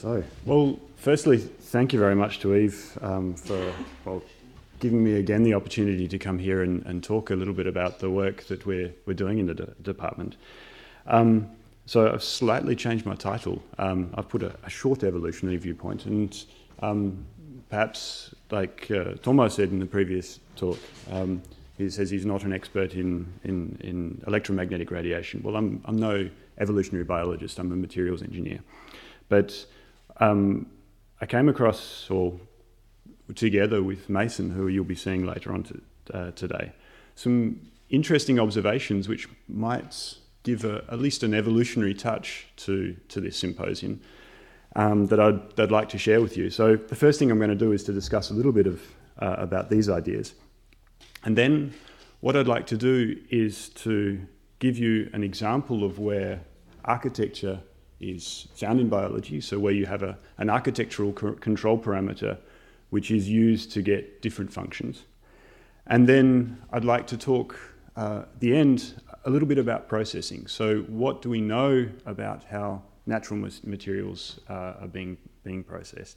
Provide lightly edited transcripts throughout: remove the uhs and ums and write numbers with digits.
Well, firstly, thank you very much to Eve for giving me again the opportunity to come here and talk a little bit about the work that we're doing in the department. So I've slightly changed my title. I've put a short evolutionary viewpoint, and perhaps like Tomo said in the previous talk, he says he's not an expert in electromagnetic radiation. Well, I'm no evolutionary biologist. I'm a materials engineer. But I came across, or together with Mason, who you'll be seeing later on today, some interesting observations which might give at least an evolutionary touch to this symposium that I'd like to share with you. So the first thing I'm going to do is to discuss a little bit about these ideas. And then what I'd like to do is to give you an example of where architecture is found in biology, so where you have an architectural control parameter which is used to get different functions. And then I'd like to talk at the end a little bit about processing. So what do we know about how natural materials are being processed?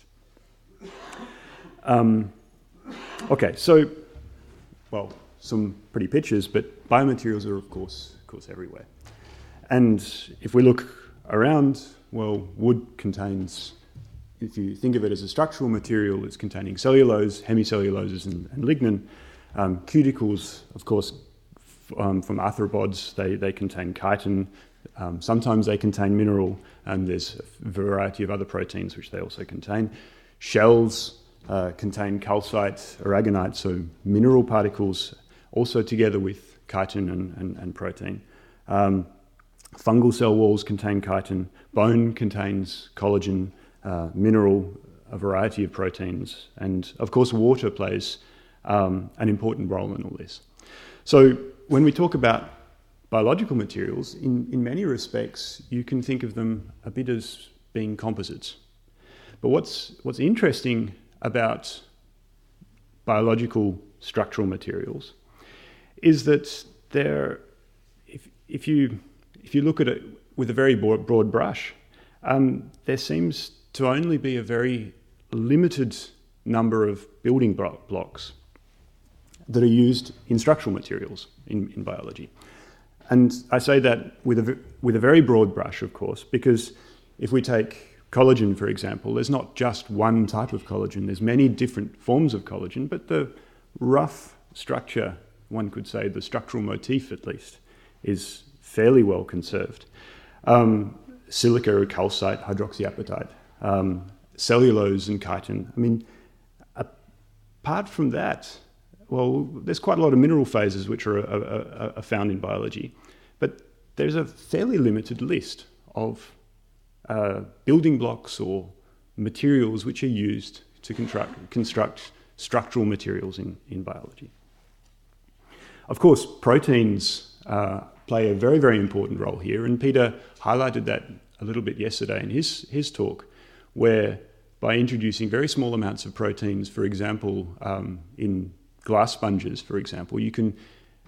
Okay, so, well, some pretty pictures, but biomaterials are of course everywhere. And if we look around, well, wood contains, if you think of it as a structural material, it's containing cellulose, hemicelluloses, and lignin. Cuticles, of course, from arthropods, they contain chitin. Sometimes they contain mineral, and there's a variety of other proteins which they also contain. Shells contain calcite, aragonite, so mineral particles, also together with chitin and protein. Fungal cell walls contain chitin, bone contains collagen, mineral, a variety of proteins, and of course water plays an important role in all this. So when we talk about biological materials, in many respects you can think of them a bit as being composites. But what's interesting about biological structural materials is that if you look at it with a very broad brush, there seems to only be a very limited number of building blocks that are used in structural materials in biology. And I say that with a very broad brush, of course, because if we take collagen, for example, there's not just one type of collagen, there's many different forms of collagen, but the rough structure, one could say the structural motif at least, is fairly well conserved. Silica, calcite, hydroxyapatite, cellulose and chitin. I mean, apart from that, well, there's quite a lot of mineral phases which are found in biology, but there's a fairly limited list of building blocks or materials which are used to construct structural materials in biology. Of course, proteins play a very, very important role here, and Peter highlighted that a little bit yesterday in his talk, where by introducing very small amounts of proteins, for example, in glass sponges, for example, you can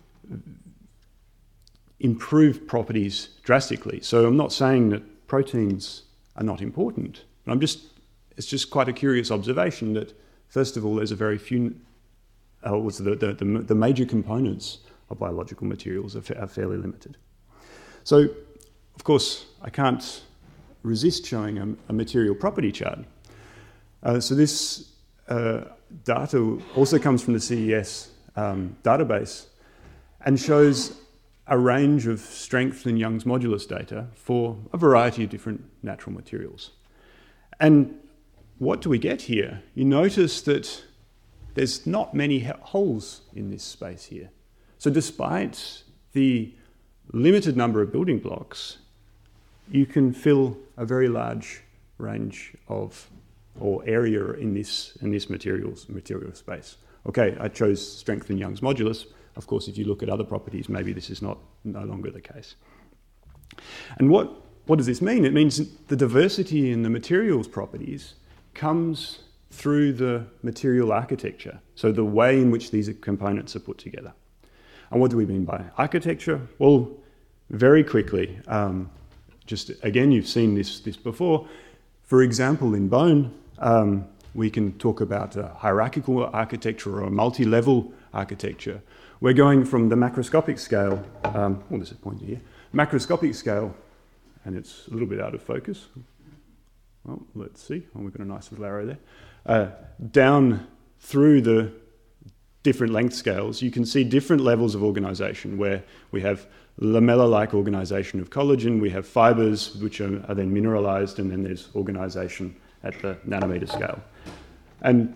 improve properties drastically. So I'm not saying that proteins are not important, but it's just quite a curious observation that, first of all, there's a very few, the major components of biological materials are fairly limited. So, of course, I can't resist showing a material property chart. So this data also comes from the CES database and shows a range of strength and Young's modulus data for a variety of different natural materials. And what do we get here? You notice that there's not many holes in this space here. So despite the limited number of building blocks, you can fill a very large range of, or area in this material space. Okay, I chose strength in Young's modulus. Of course, if you look at other properties, maybe this is no longer the case. And what does this mean? It means the diversity in the materials properties comes through the material architecture, so the way in which these components are put together. And what do we mean by architecture? Well, very quickly, just again, you've seen this before. For example, in bone, we can talk about a hierarchical architecture or a multi-level architecture. We're going from the macroscopic scale, there's a pointer here, macroscopic scale, and it's a little bit out of focus. Well, let's see. Oh, we've got a nice little arrow there. Down through the different length scales, you can see different levels of organisation where we have lamella-like organisation of collagen, we have fibres which are then mineralised, and then there's organisation at the nanometer scale. And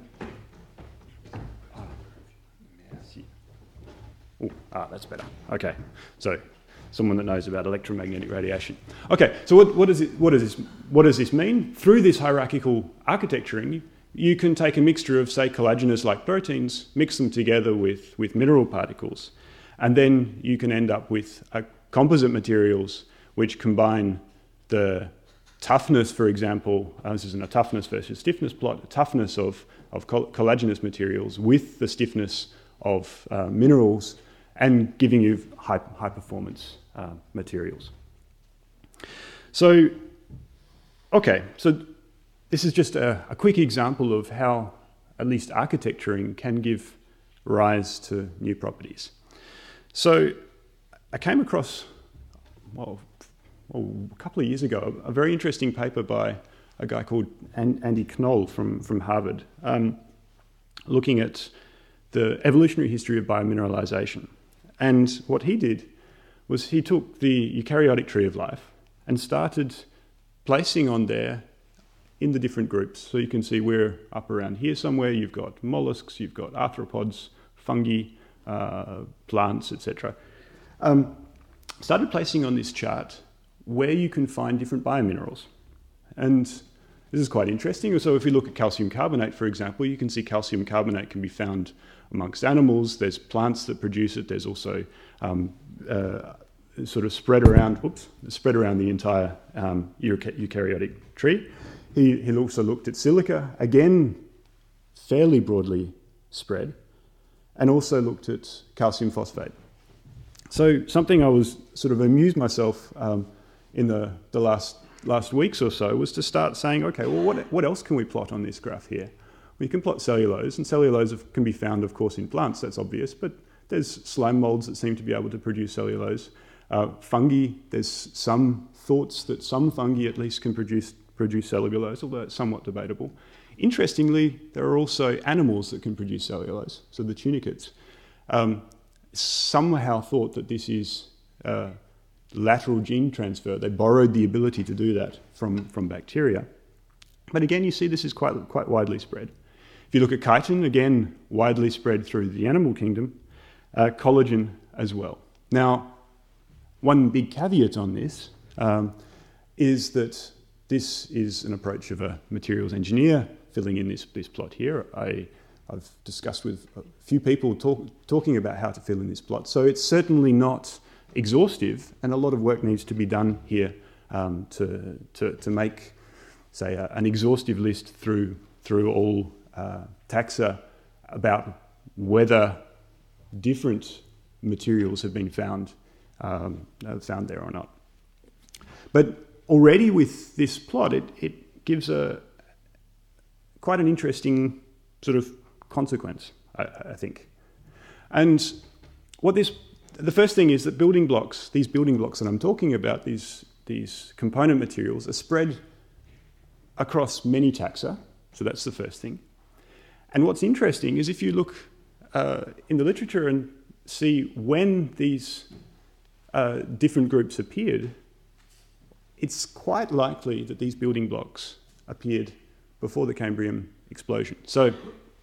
that's better. Okay, so someone that knows about electromagnetic radiation. Okay, so what does this mean? Through this hierarchical architecturing, you can take a mixture of, say, collagenous-like proteins, mix them together with mineral particles, and then you can end up with composite materials which combine the toughness, for example, this isn't a toughness versus stiffness plot, toughness of collagenous materials with the stiffness of minerals, and giving you high performance materials. So this is just a quick example of how at least architecturing can give rise to new properties. So I came across, a couple of years ago, a very interesting paper by a guy called Andy Knoll from Harvard, looking at the evolutionary history of biomineralization. And what he did was he took the eukaryotic tree of life and started placing on there in the different groups. So you can see we're up around here somewhere. You've got mollusks, you've got arthropods, fungi, plants, etc. Started placing on this chart where you can find different biominerals. And this is quite interesting. So if we look at calcium carbonate, for example, you can see calcium carbonate can be found amongst animals. There's plants that produce it. There's also sort of spread around the entire eukaryotic tree. He also looked at silica, again, fairly broadly spread, and also looked at calcium phosphate. So something I was sort of amused myself in the last weeks or so was to start saying, okay, well, what else can we plot on this graph here? We can plot cellulose, and cellulose can be found, of course, in plants, that's obvious, but there's slime molds that seem to be able to produce cellulose. Fungi, there's some thoughts that some fungi at least can produce cellulose, although it's somewhat debatable. Interestingly, there are also animals that can produce cellulose, so the tunicates. Somehow thought that this is lateral gene transfer. They borrowed the ability to do that from bacteria. But again, you see this is quite widely spread. If you look at chitin, again, widely spread through the animal kingdom, collagen as well. Now, one big caveat on this is that this is an approach of a materials engineer filling in this plot here. I've discussed with a few people talking about how to fill in this plot. So it's certainly not exhaustive, and a lot of work needs to be done here to make, say, an exhaustive list through all taxa about whether different materials have been found there or not. But already with this plot, it gives quite an interesting sort of consequence, I think. And the first thing is that these building blocks that I'm talking about, these component materials, are spread across many taxa, so that's the first thing. And what's interesting is if you look in the literature and see when these different groups appeared, it's quite likely that these building blocks appeared before the Cambrian explosion. So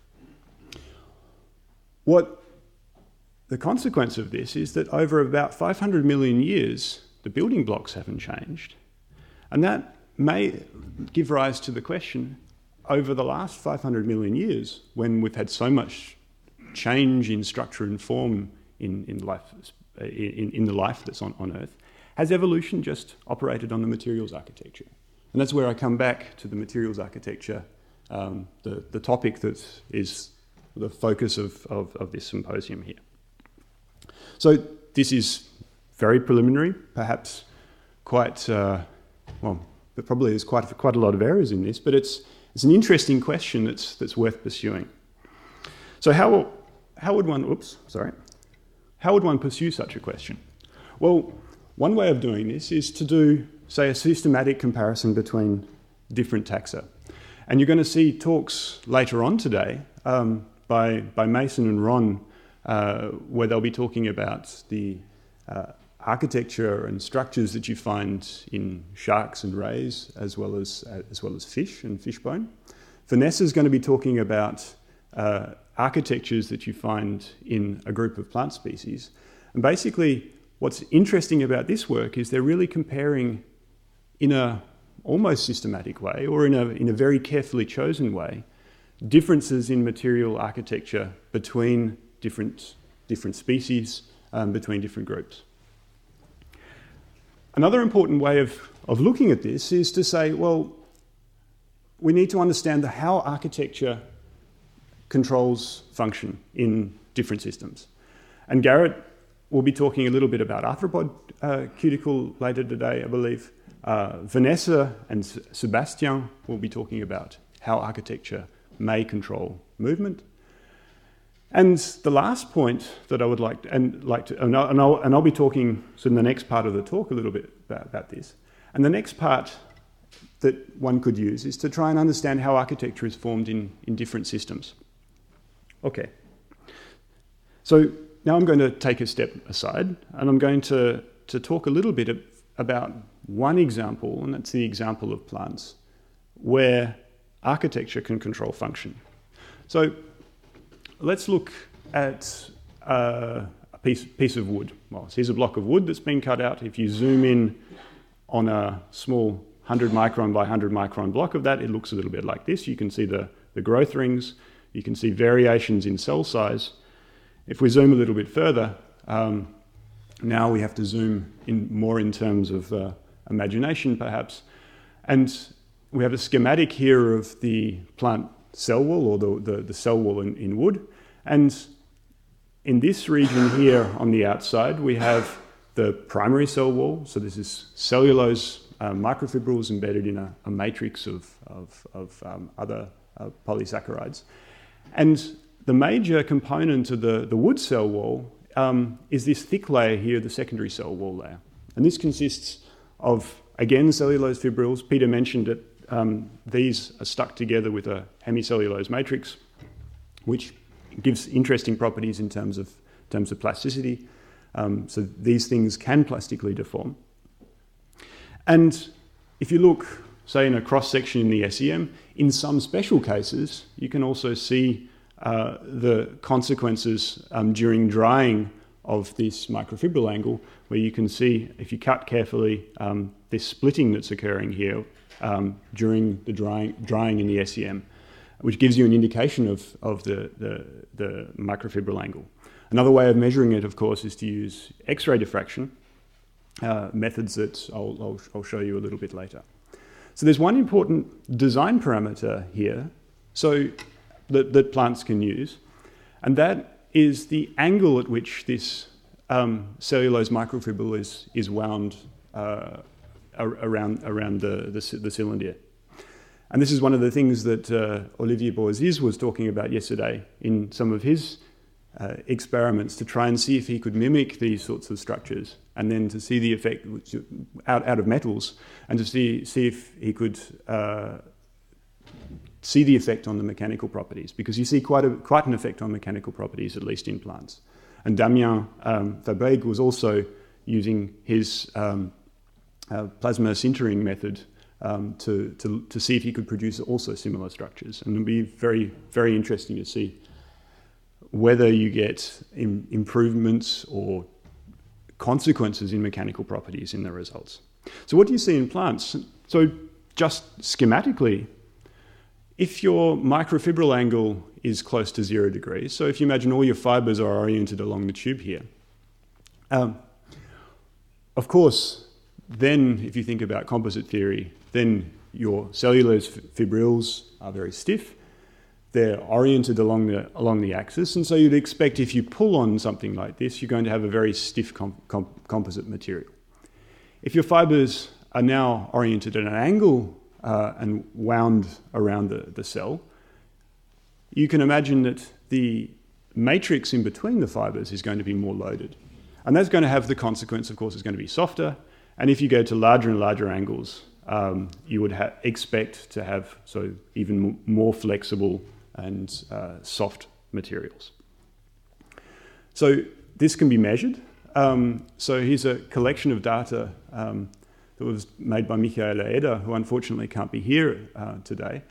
what the consequence of this is that over about 500 million years, the building blocks haven't changed. And that may give rise to the question, over the last 500 million years, when we've had so much change in structure and form in the life that's on Earth, has evolution just operated on the materials architecture? And that's where I come back to the materials architecture, the topic that is the focus of this symposium here. So this is very preliminary, perhaps quite, probably there's quite a lot of errors in this, but it's an interesting question that's worth pursuing. So how would one pursue such a question? Well, one way of doing this is to do, say, a systematic comparison between different taxa. And you're going to see talks later on today by Mason and Ron, where they'll be talking about the architecture and structures that you find in sharks and rays, as well as fish and fishbone. Vanessa is going to be talking about architectures that you find in a group of plant species. And basically, what's interesting about this work is they're really comparing in a almost systematic way, or in a very carefully chosen way, differences in material architecture between different species, between different groups. Another important way of looking at this is to say, well, we need to understand how architecture controls function in different systems. And Garrett will be talking a little bit about arthropod cuticle later today, I believe. Vanessa and Sebastian will be talking about how architecture may control movement. And the last point that I would I'll be talking in the next part of the talk a little bit about this. And the next part that one could use is to try and understand how architecture is formed in different systems. Okay. So now I'm going to take a step aside, and I'm going to talk a little bit about one example, and that's the example of plants, where architecture can control function. So let's look at a piece of wood. Well, here's a block of wood that's been cut out. If you zoom in on a small 100 micron by 100 micron block of that, it looks a little bit like this. You can see the growth rings. You can see variations in cell size. If we zoom a little bit further, now we have to zoom in more in terms of imagination, perhaps. And we have a schematic here of the plant cell wall, or the cell wall in wood. And in this region here on the outside, we have the primary cell wall. So this is cellulose microfibrils embedded in a matrix of other polysaccharides. And the major component of the wood cell wall is this thick layer here, the secondary cell wall layer. And this consists of, again, cellulose fibrils. Peter mentioned that these are stuck together with a hemicellulose matrix, which gives interesting properties in terms of plasticity. So these things can plastically deform. And if you look, say, in a cross-section in the SEM, in some special cases, you can also see the consequences during drying of this microfibril angle, where you can see, if you cut carefully, this splitting that's occurring here during the drying in the SEM, which gives you an indication of the microfibril angle. Another way of measuring it, of course, is to use X-ray diffraction, methods that I'll show you a little bit later. So there's one important design parameter here that plants can use, and that is the angle at which this cellulose microfibril is wound around the cylinder. And this is one of the things that Olivier Boisiz was talking about yesterday in some of his experiments, to try and see if he could mimic these sorts of structures, and then to see the effect out of metals, and to see if he could see the effect on the mechanical properties, because you see quite an effect on mechanical properties, at least in plants. And Damien Fabrègue was also using his plasma sintering method to see if he could produce also similar structures. And it'll be very, very interesting to see whether you get improvements or consequences in mechanical properties in the results. So what do you see in plants? So just schematically, if your microfibril angle is close to 0 degrees, so if you imagine all your fibers are oriented along the tube here, of course, then if you think about composite theory, then your cellulose fibrils are very stiff. They're oriented along the axis, and so you'd expect if you pull on something like this, you're going to have a very stiff composite material. If your fibers are now oriented at an angle and wound around the cell, you can imagine that the matrix in between the fibers is going to be more loaded. And that's going to have the consequence, of course, it's going to be softer. And if you go to larger and larger angles, you would expect to have even more flexible and soft materials. So this can be measured. So here's a collection of data that was made by Michaela Eder, who unfortunately can't be here today,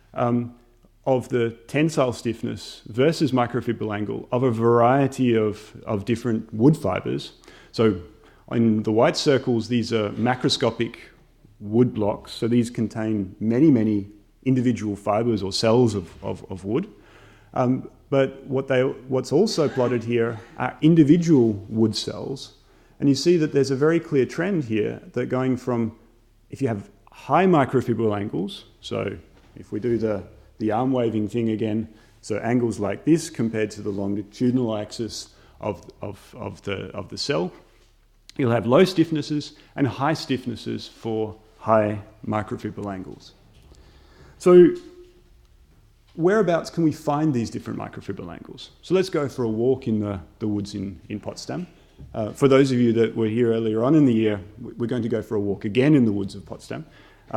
of the tensile stiffness versus microfibril angle of a variety of different wood fibers. So in the white circles, these are macroscopic wood blocks. So these contain many, many individual fibers or cells of wood. But what's also plotted here are individual wood cells. And you see that there's a very clear trend here that going from, if you have high microfibril angles, so if we do the arm waving thing again, so angles like this compared to the longitudinal axis of the cell, you'll have low stiffnesses and high stiffnesses for high microfibril angles. So whereabouts can we find these different microfibril angles? So let's go for a walk in the woods in Potsdam. For those of you that were here earlier on in the year, we're going to go for a walk again in the woods of Potsdam.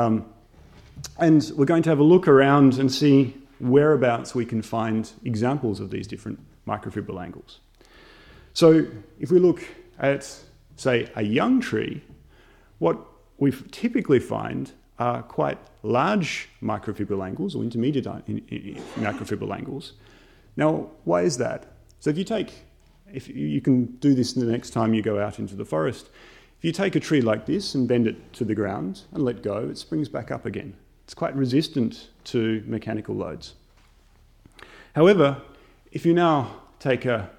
And we're going to have a look around and see whereabouts we can find examples of these different microfibril angles. So if we look at, say, a young tree, what we typically find are quite large microfibril angles or intermediate microfibril angles. Now, why is that? So if you can do this the next time you go out into the forest, if you take a tree like this and bend it to the ground and let go, it springs back up again. It's quite resistant to mechanical loads. However, if you now take a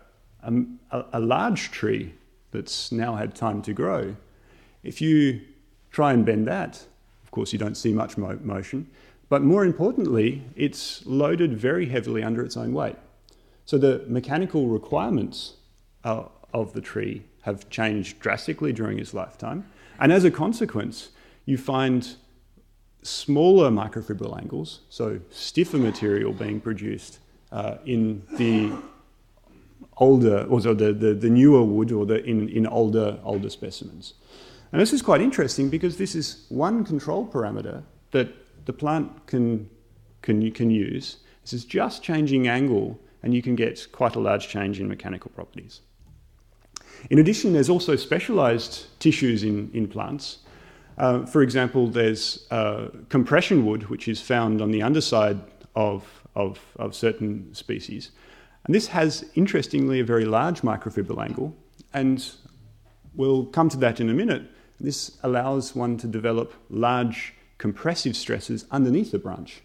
large tree that's now had time to grow, if you try and bend that, of course you don't see much motion, but more importantly, it's loaded very heavily under its own weight. So the mechanical requirements of the tree have changed drastically during its lifetime, and as a consequence, you find smaller microfibril angles, so stiffer material being produced in the older, also the newer wood, or in older specimens. And this is quite interesting because this is one control parameter that the plant can use. This is just changing angle, and you can get quite a large change in mechanical properties. In addition, there's also specialized tissues in plants. For example, there's compression wood, which is found on the underside of certain species. And this has, interestingly, a very large microfibril angle, and we'll come to that in a minute. This allows one to develop large compressive stresses underneath the branch.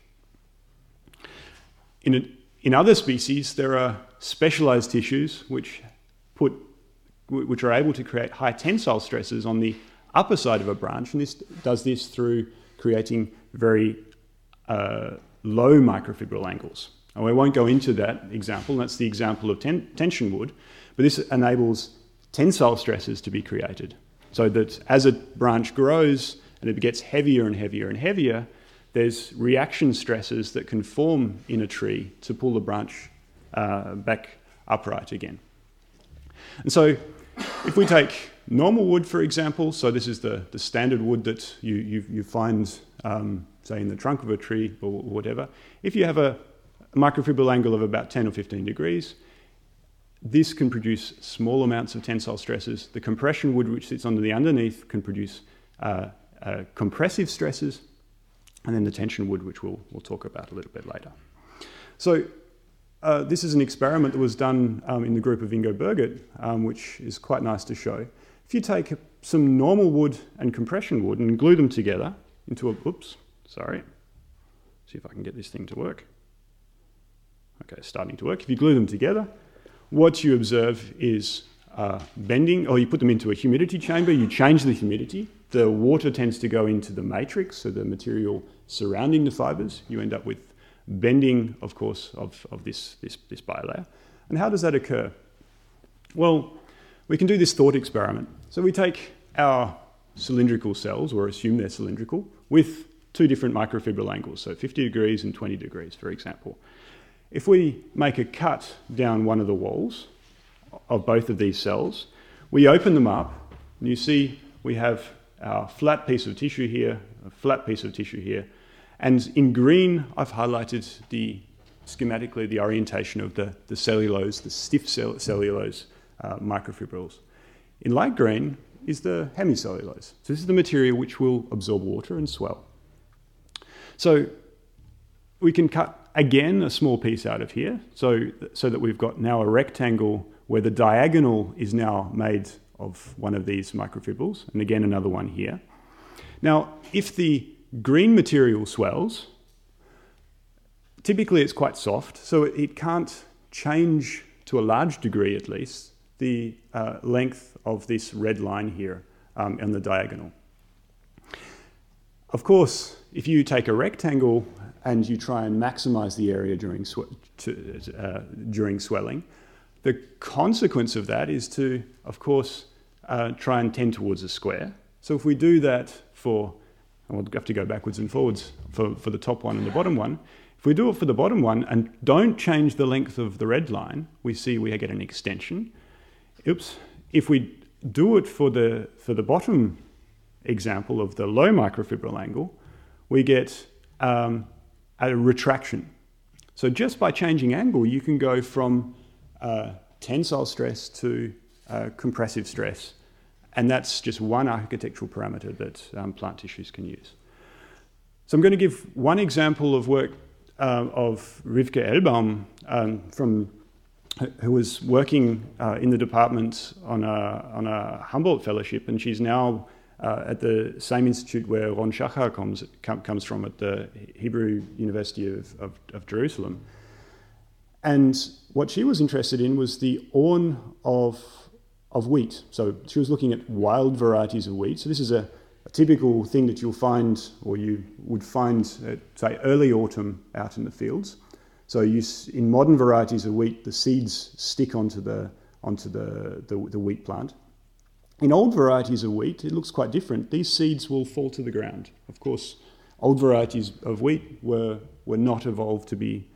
In other species, there are specialized tissues which are able to create high tensile stresses on the upper side of a branch, and this does this through creating very low microfibril angles. And we won't go into that example. That's the example of tension wood, but this enables tensile stresses to be created, so that as a branch grows and it gets heavier and heavier and heavier, there's reaction stresses that can form in a tree to pull the branch back upright again. And so if we take normal wood, for example, so this is the standard wood that you find, say, in the trunk of a tree or whatever. If you have a microfibril angle of about 10 or 15 degrees, this can produce small amounts of tensile stresses. The compression wood, which sits underneath, can produce compressive stresses, and then the tension wood, which we'll talk about a little bit later. So this is an experiment that was done in the group of Ingo Birgit, which is quite nice to show. If you take some normal wood and compression wood and glue them together into see if I can get this thing to work. Okay, it's starting to work. If you glue them together, what you observe is bending, or you put them into a humidity chamber, you change the humidity, the water tends to go into the matrix, so the material surrounding the fibers. You end up with bending, of course, of this bilayer. And how does that occur? Well, we can do this thought experiment. So we take our cylindrical cells, or assume they're cylindrical, with two different microfibril angles, so 50 degrees and 20 degrees, for example. If we make a cut down one of the walls of both of these cells, we open them up, and you see we have our flat piece of tissue here, a flat piece of tissue here, and in green I've highlighted schematically the orientation of the cellulose, the stiff cellulose microfibrils. In light green is the hemicellulose. So this is the material which will absorb water and swell. So we can cut again a small piece out of here, so that we've got now a rectangle where the diagonal is now made of one of these microfibrils, and again another one here. Now, if the green material swells, typically it's quite soft, so it can't change, to a large degree at least, the length of this red line here on the diagonal. Of course, if you take a rectangle and you try and maximize the area during swelling, the consequence of that is to, of course, try and tend towards a square. So if we do that and we'll have to go backwards and forwards for the top one and the bottom one. If we do it for the bottom one and don't change the length of the red line, we see we get an extension. Oops. If we do it for the bottom example of the low microfibril angle, we get a retraction. So just by changing angle, you can go from tensile stress to compressive stress. And that's just one architectural parameter that plant tissues can use. So I'm going to give one example of work of Rivke Ellbaum, who was working in the department on a Humboldt fellowship, and she's now at the same institute where Ron Shachar comes from, at the Hebrew University of Jerusalem. And what she was interested in was the awn of wheat. So she was looking at wild varieties of wheat. So this is a typical thing that you'll find, or you would find at, say, early autumn out in the fields. So in modern varieties of wheat, the seeds stick onto the wheat plant. In old varieties of wheat, it looks quite different. These seeds will fall to the ground. Of course, old varieties of wheat were not evolved to be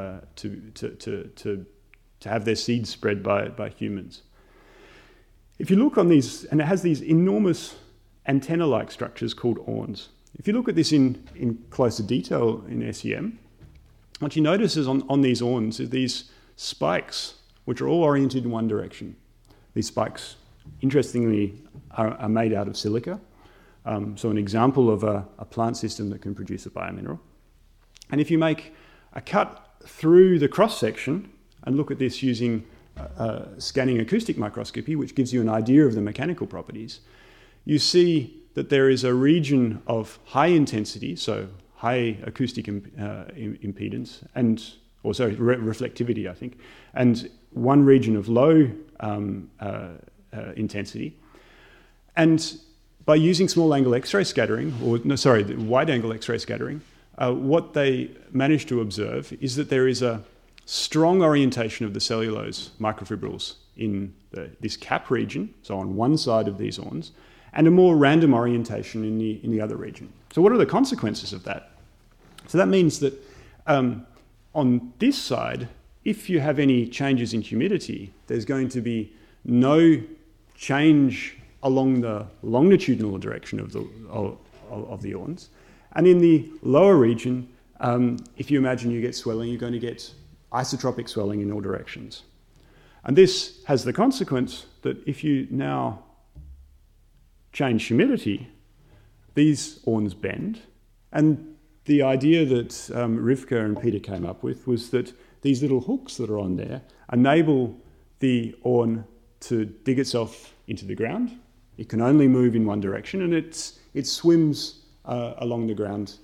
to have their seeds spread by humans. If you look on these, and it has these enormous antenna-like structures called awns. If you look at this in closer detail in SEM, what you notice is on these awns is these spikes, which are all oriented in one direction. These spikes, interestingly, are made out of silica. So an example of a plant system that can produce a biomineral. And if you make a cut through the cross-section and look at this using scanning acoustic microscopy, which gives you an idea of the mechanical properties, you see that there is a region of high intensity, so high acoustic impedance, reflectivity, I think, and one region of low intensity. And by using small angle X-ray scattering, wide angle X-ray scattering, what they managed to observe is that there is a strong orientation of the cellulose microfibrils in this cap region, so on one side of these awns, and a more random orientation in the other region. So what are the consequences of that? So that means that on this side, if you have any changes in humidity, there's going to be no change along the longitudinal direction of the awns. And in the lower region, if you imagine you get swelling, you're going to get isotropic swelling in all directions. And this has the consequence that if you now change humidity, these awns bend. And the idea that Rivka and Peter came up with was that these little hooks that are on there enable the awn to dig itself into the ground. It can only move in one direction, and it swims along the ground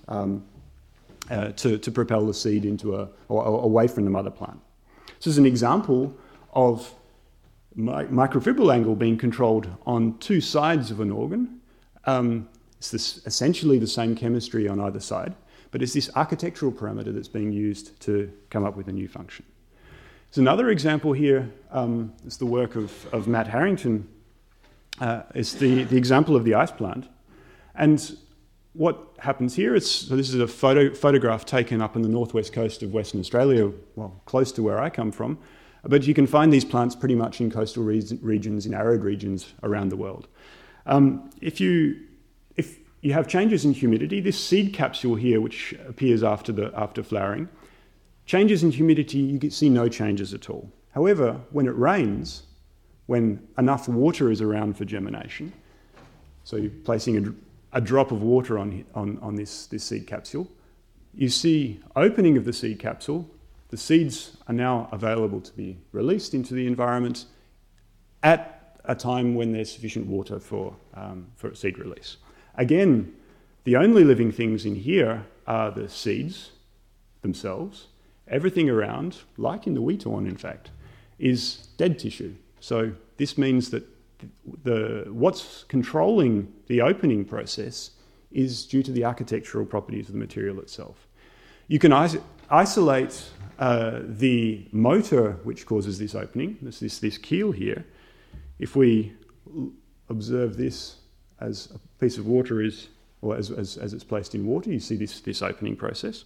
to propel the seed into or away from the mother plant. This is an example of microfibril angle being controlled on two sides of an organ. It's essentially the same chemistry on either side, but it's this architectural parameter that's being used to come up with a new function. There's another example here. It's the work of Matt Harrington, is the example of the ice plant. And what happens here is, so this is a photograph taken up on the northwest coast of Western Australia, well, close to where I come from, but you can find these plants pretty much in coastal regions, in arid regions around the world. If you have changes in humidity, this seed capsule here, which appears after flowering, changes in humidity, you see no changes at all. However, when it rains, when enough water is around for germination, so you're placing a drop of water on this seed capsule, you see opening of the seed capsule. The seeds are now available to be released into the environment at a time when there's sufficient water for seed release. Again, the only living things in here are the seeds themselves. Everything around, like in the wheat awn in fact, is dead tissue. So this means that what's controlling the opening process is due to the architectural properties of the material itself. You can isolate the motor which causes this opening, this keel here. If we observe this as a piece of water is, or as it's placed in water, you see this opening process.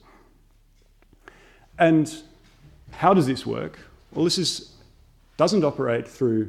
And how does this work? Well, doesn't operate through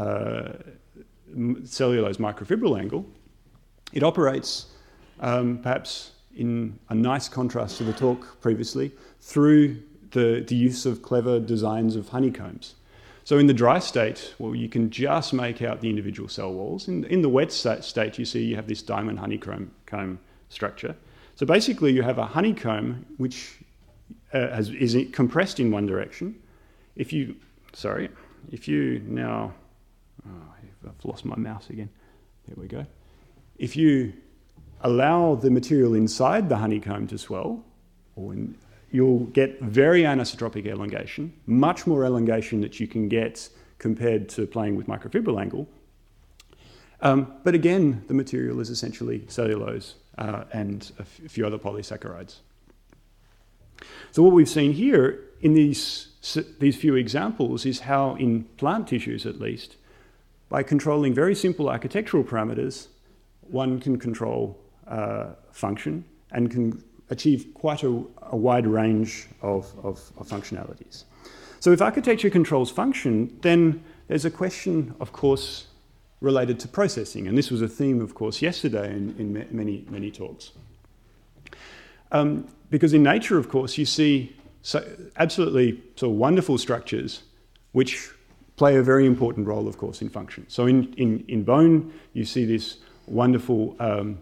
cellulose microfibril angle. It operates, perhaps in a nice contrast to the talk previously, through the use of clever designs of honeycombs. So in the dry state, well, you can just make out the individual cell walls. In the wet state, you see you have this diamond honeycomb structure. So basically, you have a honeycomb which is compressed in one direction. If you now, I've lost my mouse again. There we go. If you allow the material inside the honeycomb to swell, you'll get very anisotropic elongation, much more elongation that you can get compared to playing with microfibril angle. But again, the material is essentially cellulose and a few other polysaccharides. So what we've seen here in these few examples is how in plant tissues at least, by controlling very simple architectural parameters, one can control function and can achieve quite a wide range of functionalities. So if architecture controls function, then there's a question, of course, related to processing. And this was a theme, of course, yesterday in many talks. Because in nature, of course, you see absolutely sort of wonderful structures which play a very important role, of course, in function. So in bone, you see this wonderful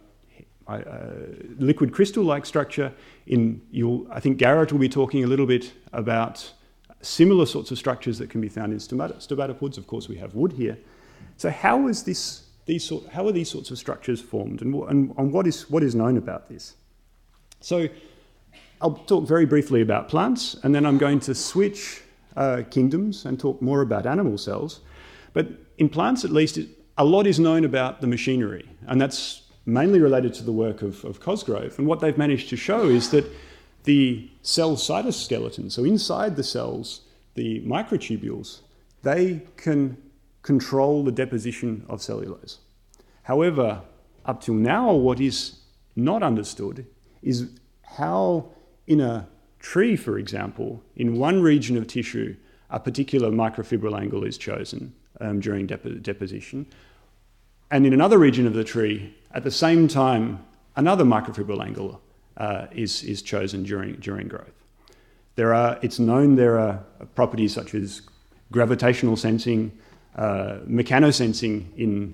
liquid crystal-like structure. I think Garrett will be talking a little bit about similar sorts of structures that can be found in stomatopoods. Of course, we have wood here. So how are these sorts of structures formed, and what is known about this? So I'll talk very briefly about plants, and then I'm going to switch kingdoms and talk more about animal cells. But in plants, at least, a lot is known about the machinery, and that's mainly related to the work of Cosgrove. And what they've managed to show is that the cell cytoskeleton, so inside the cells, the microtubules, they can control the deposition of cellulose. However, up till now, what is not understood is how in a tree, for example, in one region of tissue, a particular microfibril angle is chosen during deposition, and in another region of the tree, at the same time, another microfibril angle is chosen during growth. It's known there are properties such as gravitational sensing, mechanosensing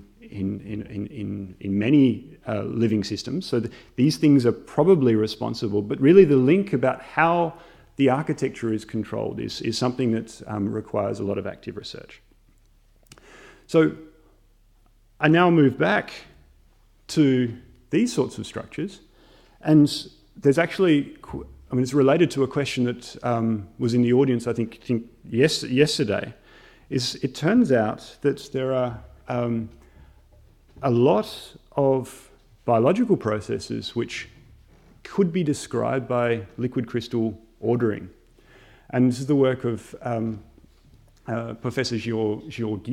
in many living systems. So these things are probably responsible, but really the link about how the architecture is controlled is something that requires a lot of active research. So I now move back to these sorts of structures, and there's actually, it's related to a question that was in the audience, I think yesterday. It turns out that there are a lot of biological processes which could be described by liquid crystal ordering. And this is the work of Professor Georgi,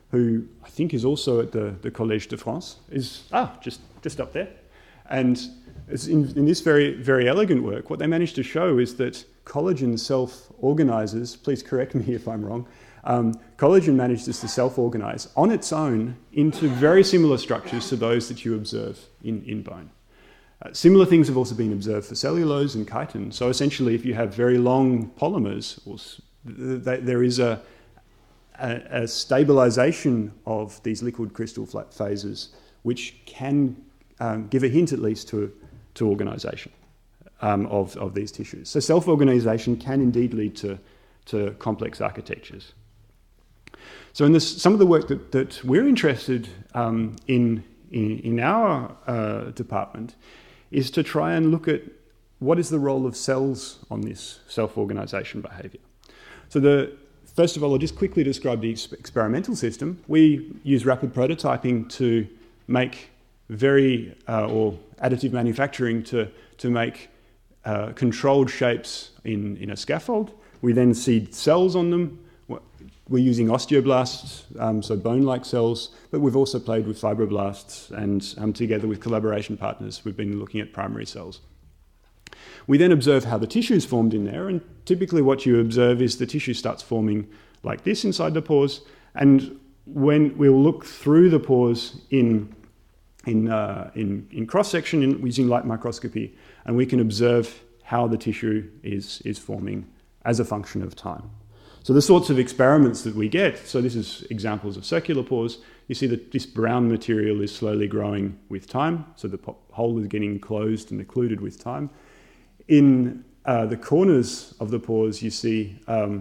who I think is also at the Collège de France, is just up there. And in this very, very elegant work, what they managed to show is that collagen self-organizes, please correct me if I'm wrong, collagen manages to self-organize on its own into very similar structures to those that you observe in bone. Similar things have also been observed for cellulose and chitin. So essentially, if you have very long polymers, there is a stabilization of these liquid crystal phases, which can give a hint at least to organization of these tissues. So self-organization can indeed lead to complex architectures. So in some of the work that we're interested in our department is to try and look at what is the role of cells on this self-organization behavior. So first of all, I'll just quickly describe the experimental system. We use rapid prototyping to make or additive manufacturing to make controlled shapes in a scaffold. We then seed cells on them. We're using osteoblasts, so bone-like cells, but we've also played with fibroblasts, and together with collaboration partners, we've been looking at primary cells. We then observe how the tissue is formed in there, and typically what you observe is the tissue starts forming like this inside the pores, and when we'll look through the pores in cross-section using light microscopy, and we can observe how the tissue is forming as a function of time. So the sorts of experiments that we get, so this is examples of circular pores, you see that this brown material is slowly growing with time, so the hole is getting closed and occluded with time. In the corners of the pores, you see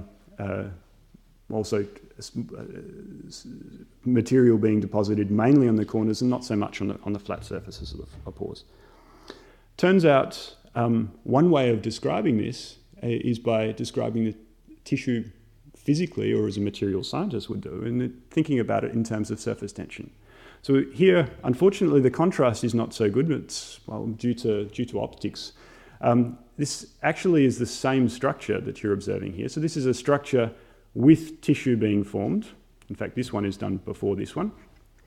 also material being deposited mainly on the corners and not so much on the flat surfaces of pores. Turns out one way of describing this is by describing the tissue physically, or as a material scientist would do, and thinking about it in terms of surface tension. So here, unfortunately, the contrast is not so good. It's due to optics. This actually is the same structure that you're observing here. So this is a structure with tissue being formed. In fact, this one is done before this one.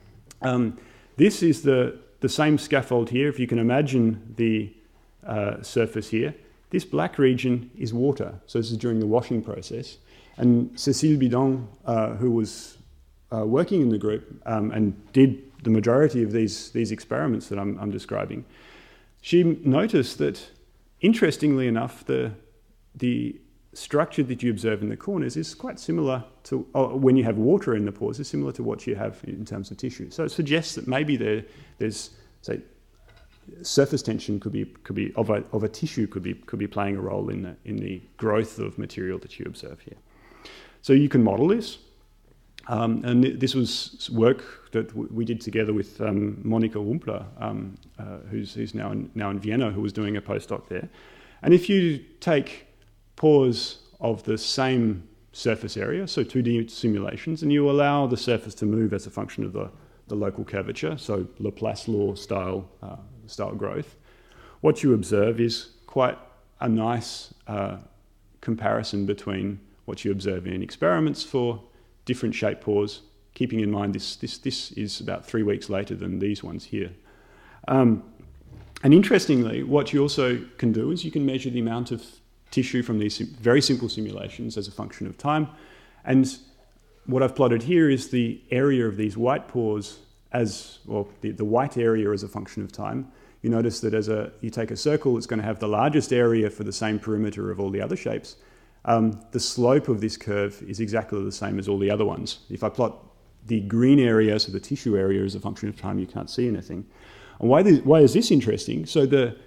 This is the same scaffold here. If you can imagine the surface here, this black region is water. So this is during the washing process. And Cécile Bidon, who was working in the group and did the majority of these experiments that I'm describing, she noticed that, interestingly enough, the structure that you observe in the corners is quite similar to, when you have water in the pores, is similar to what you have in terms of tissue. So it suggests that maybe there's say, surface tension could be of a tissue could be playing a role in the growth of material that you observe here. So you can model this, and this was work that we did together with Monika Rumpler, who's now in Vienna, who was doing a postdoc there. And if you take pores of the same surface area, so 2D simulations, and you allow the surface to move as a function of the local curvature, so Laplace law style growth, what you observe is quite a nice comparison between what you observe in experiments for different shaped pores, keeping in mind this is about 3 weeks later than these ones here. And interestingly, what you also can do is you can measure the amount of tissue from these very simple simulations as a function of time. And what I've plotted here is the area of these white pores the white area as a function of time. You notice that you take a circle, it's going to have the largest area for the same perimeter of all the other shapes. The slope of this curve is exactly the same as all the other ones. If I plot the green area, so the tissue area, as a function of time, you can't see anything. And why is this interesting? So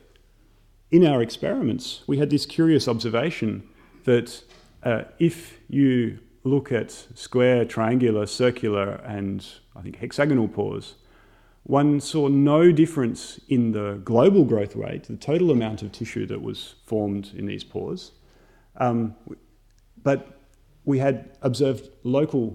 in our experiments, we had this curious observation that if you look at square, triangular, circular, and I think hexagonal pores, one saw no difference in the global growth rate, the total amount of tissue that was formed in these pores. But we had observed local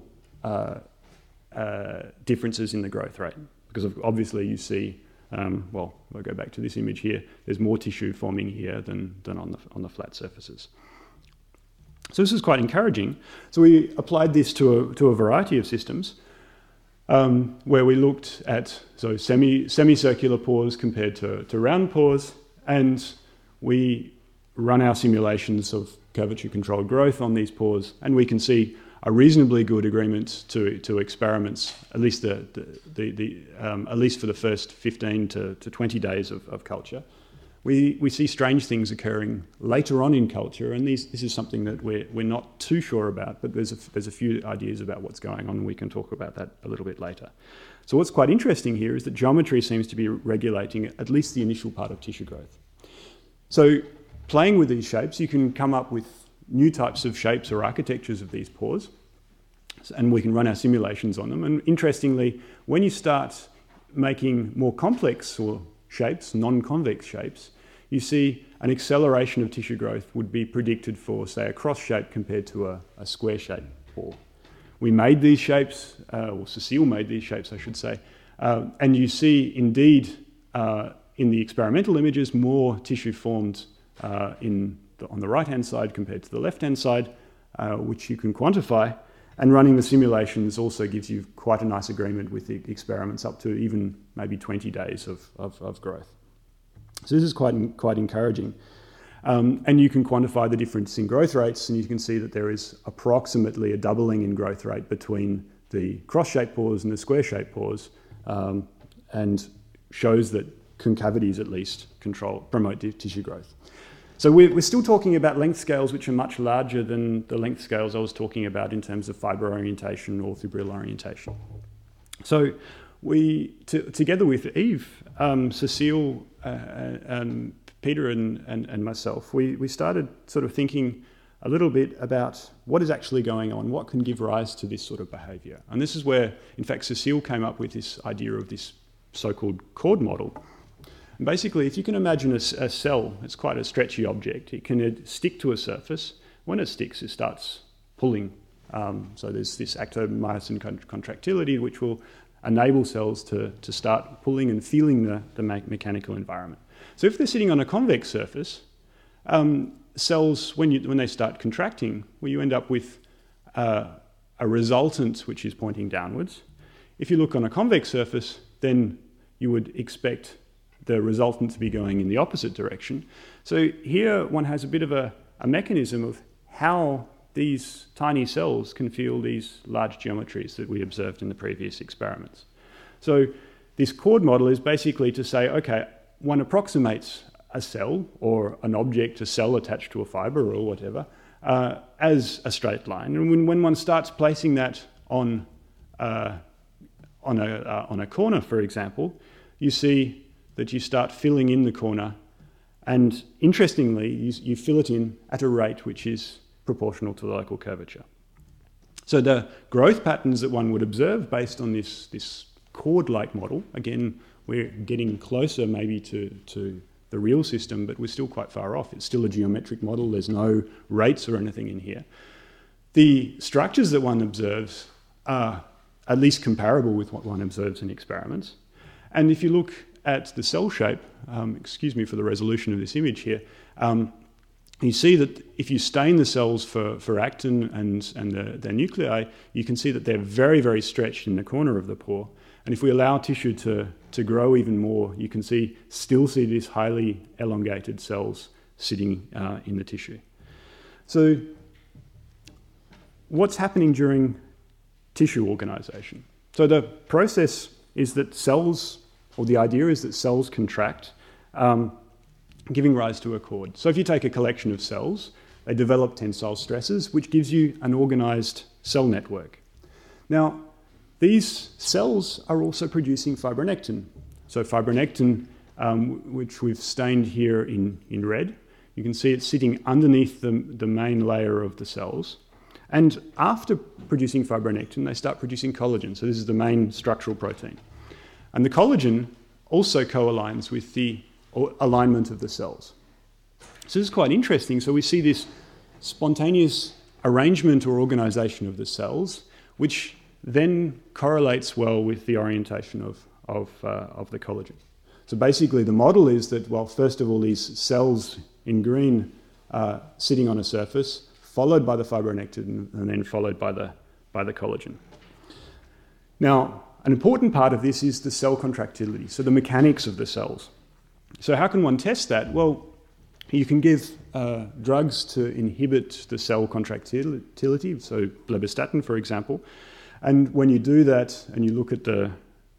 differences in the growth rate, because obviously you see, I'll go back to this image here, there's more tissue forming here than on the flat surfaces. So this is quite encouraging. So we applied this to a variety of systems. where we looked at semicircular pores compared to round pores, and we run our simulations of curvature-controlled growth on these pores, and we can see a reasonably good agreement to experiments, at least at least for the first 15 to 20 days of culture. We see strange things occurring later on in culture, and this is something that we're not too sure about, but there's a few ideas about what's going on, and we can talk about that a little bit later. So what's quite interesting here is that geometry seems to be regulating at least the initial part of tissue growth. So playing with these shapes, you can come up with new types of shapes or architectures of these pores, and we can run our simulations on them. And interestingly, when you start making more complex shapes, non-convex shapes, you see an acceleration of tissue growth would be predicted for, say, a cross shape compared to a square shape pore. We made these shapes, or Cecile made these shapes, I should say, and you see indeed in the experimental images more tissue formed on the right-hand side compared to the left-hand side, which you can quantify. And running the simulations also gives you quite a nice agreement with the experiments up to even maybe 20 days of growth. So this is quite encouraging. And you can quantify the difference in growth rates, and you can see that there is approximately a doubling in growth rate between the cross-shaped pores and the square-shaped pores, and shows that concavities at least promote tissue growth. So we're still talking about length scales which are much larger than the length scales I was talking about in terms of fibre orientation or fibril orientation. So we, together with Eve, Cecile, Peter and myself, we started sort of thinking a little bit about what is actually going on, what can give rise to this sort of behaviour. And this is where, in fact, Cecile came up with this idea of this so-called chord model. And basically, if you can imagine a cell, it's quite a stretchy object. It can stick to a surface. When it sticks, it starts pulling. So there's this actomyosin contractility, which will enable cells to start pulling and feeling the mechanical environment. So if they're sitting on a convex surface, cells, when they start contracting, well, you end up with a resultant which is pointing downwards. If you look on a convex surface, then you would expect the resultant to be going in the opposite direction. So here one has a bit of a mechanism of how these tiny cells can feel these large geometries that we observed in the previous experiments. So this chord model is basically to say, okay, one approximates a cell or an object, a cell attached to a fibre or whatever, as a straight line. And when one starts placing that on a corner, for example, you see that you start filling in the corner, and interestingly, you fill it in at a rate which is proportional to the local curvature. So the growth patterns that one would observe based on this chord-like model, again, we're getting closer maybe to the real system, but we're still quite far off. It's still a geometric model. There's no rates or anything in here. The structures that one observes are at least comparable with what one observes in experiments. And if you look at the cell shape, excuse me for the resolution of this image here, you see that if you stain the cells for actin and their nuclei, you can see that they're very, very stretched in the corner of the pore. And if we allow tissue to grow even more, you can still see these highly elongated cells sitting in the tissue. So what's happening during tissue organisation? So the process is that cells, or the idea is that cells contract, giving rise to a chord. So if you take a collection of cells, they develop tensile stresses, which gives you an organised cell network. Now, these cells are also producing fibronectin. So fibronectin, which we've stained here in red, you can see it's sitting underneath the main layer of the cells. And after producing fibronectin, they start producing collagen. So this is the main structural protein. And the collagen also co-aligns with the alignment of the cells. So this is quite interesting. So we see this spontaneous arrangement or organisation of the cells, which then correlates well with the orientation of the collagen. So basically the model is that, well, first of all, these cells in green are sitting on a surface, followed by the fibronectin, and then followed by the collagen. Now, An important part of this is the cell contractility, so the mechanics of the cells. So how can one test that? Well, you can give drugs to inhibit the cell contractility, so blebistatin, for example. And when you do that and you look at the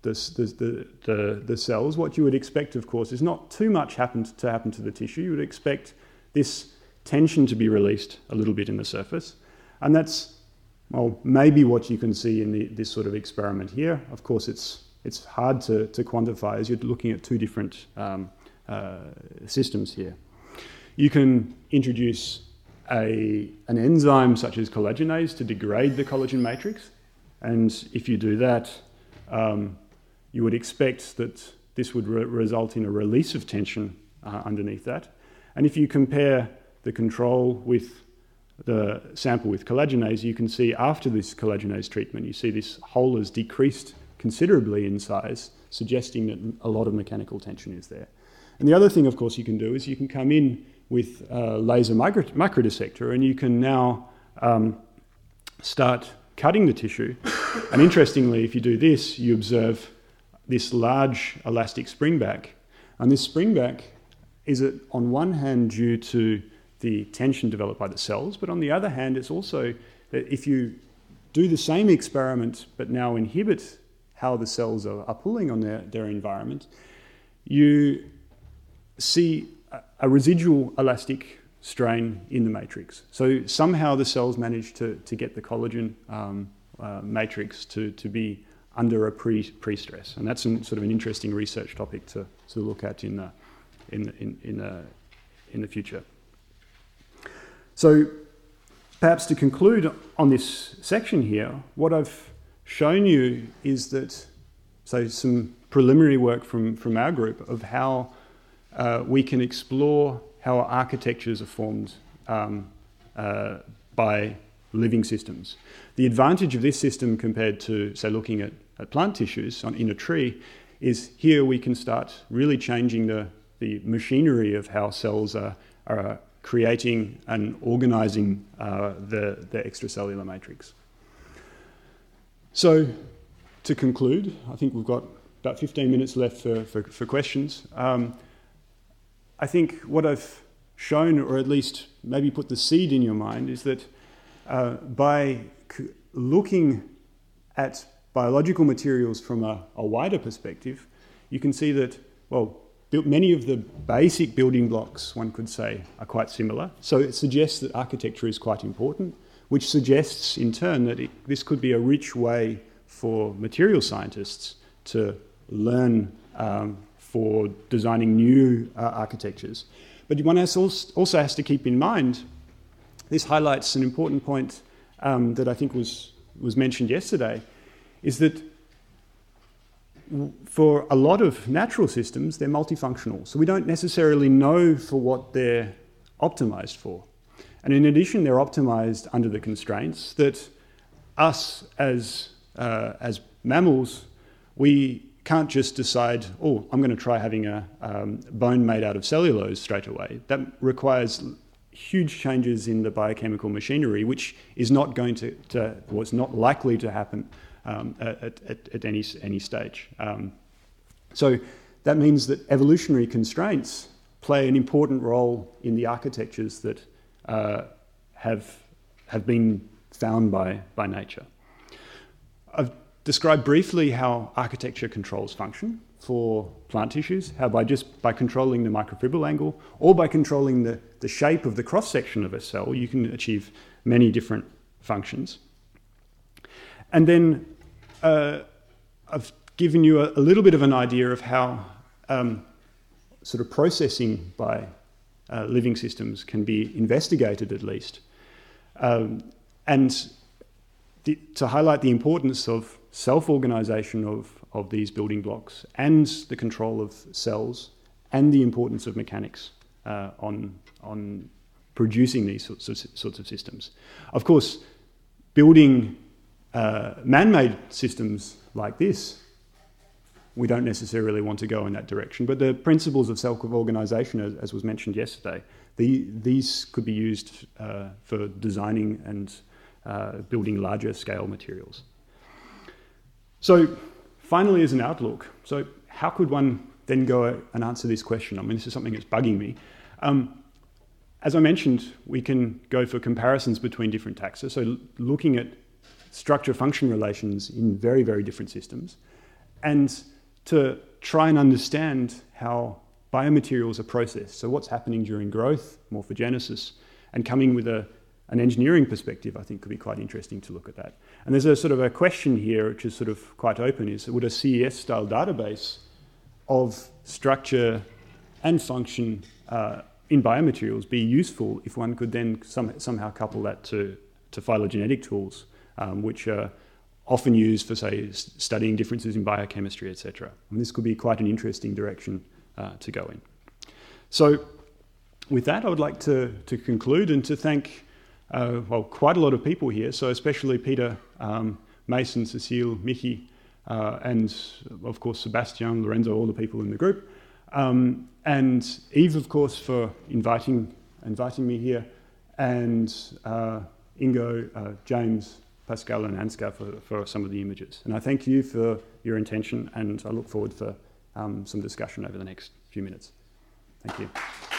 cells, what you would expect, of course, is not too much to happen to the tissue. You would expect this tension to be released a little bit in the surface. And that's, well, maybe what you can see in this sort of experiment here. Of course, it's hard to quantify as you're looking at two different systems here. You can introduce an enzyme such as collagenase to degrade the collagen matrix. And if you do that, you would expect that this would result in a release of tension underneath that. And if you compare the control with the sample with collagenase, you can see after this collagenase treatment, you see this hole has decreased considerably in size, suggesting that a lot of mechanical tension is there. And the other thing, of course, you can do is you can come in with a laser microdissector and you can now start cutting the tissue. And interestingly, if you do this, you observe this large elastic springback. And this springback is, on one hand, due to the tension developed by the cells, but on the other hand, it's also that if you do the same experiment but now inhibit how the cells are pulling on their environment, you see a residual elastic strain in the matrix. So somehow the cells manage to get the collagen matrix to be under a pre-stress, and that's sort of an interesting research topic to look at in the future. So perhaps to conclude on this section here, what I've shown you is that, so some preliminary work from our group of how we can explore how architectures are formed by living systems. The advantage of this system compared to, say, looking at plant tissues in a tree is here we can start really changing the machinery of how cells are creating and organising the extracellular matrix. So to conclude, I think we've got about 15 minutes left for questions. I think what I've shown, or at least maybe put the seed in your mind, is that by looking at biological materials from a wider perspective, you can see that, well, many of the basic building blocks, one could say, are quite similar. So it suggests that architecture is quite important, which suggests in turn that this could be a rich way for material scientists to learn for designing new architectures. But one also has to keep in mind, this highlights an important point that I think was mentioned yesterday, is that for a lot of natural systems, they're multifunctional. So we don't necessarily know for what they're optimized for. And in addition, they're optimized under the constraints that us as mammals, we can't just decide, oh, I'm going to try having a bone made out of cellulose straight away. That requires huge changes in the biochemical machinery, which is not going to was not likely to happen at any stage. So that means that evolutionary constraints play an important role in the architectures that have been found by nature. I've described briefly how architecture controls function for plant tissues, how by controlling the microfibril angle or by controlling the shape of the cross-section of a cell, you can achieve many different functions. And then I've given you a little bit of an idea of how sort of processing by living systems can be investigated at least. And to highlight the importance of self-organization of these building blocks and the control of cells and the importance of mechanics on producing these sorts of systems. Of course, building man-made systems like this, we don't necessarily want to go in that direction, but the principles of self-organization, as was mentioned yesterday, these could be used for designing and building larger scale materials. So finally, as an outlook, so how could one then go and answer this question? I mean, this is something that's bugging me. As I mentioned, we can go for comparisons between different taxa, so looking at structure-function relations in very, very different systems, and to try and understand how biomaterials are processed. So what's happening during growth, morphogenesis, and coming with an engineering perspective, I think could be quite interesting to look at that. And there's a sort of a question here, which is sort of quite open, is would a CES-style database of structure and function in biomaterials be useful if one could then somehow couple that to phylogenetic tools, which are often used for, say, studying differences in biochemistry, etc. And this could be quite an interesting direction to go in. So with that, I would like to conclude and to thank, quite a lot of people here, so especially Peter, Mason, Cecile, Mickey, and of course Sebastian, Lorenzo, all the people in the group. And Eve, of course, for inviting me here, and Ingo, James, Pascal, and Ansgar for some of the images. And I thank you for your attention, and I look forward for some discussion over the next few minutes. Thank you.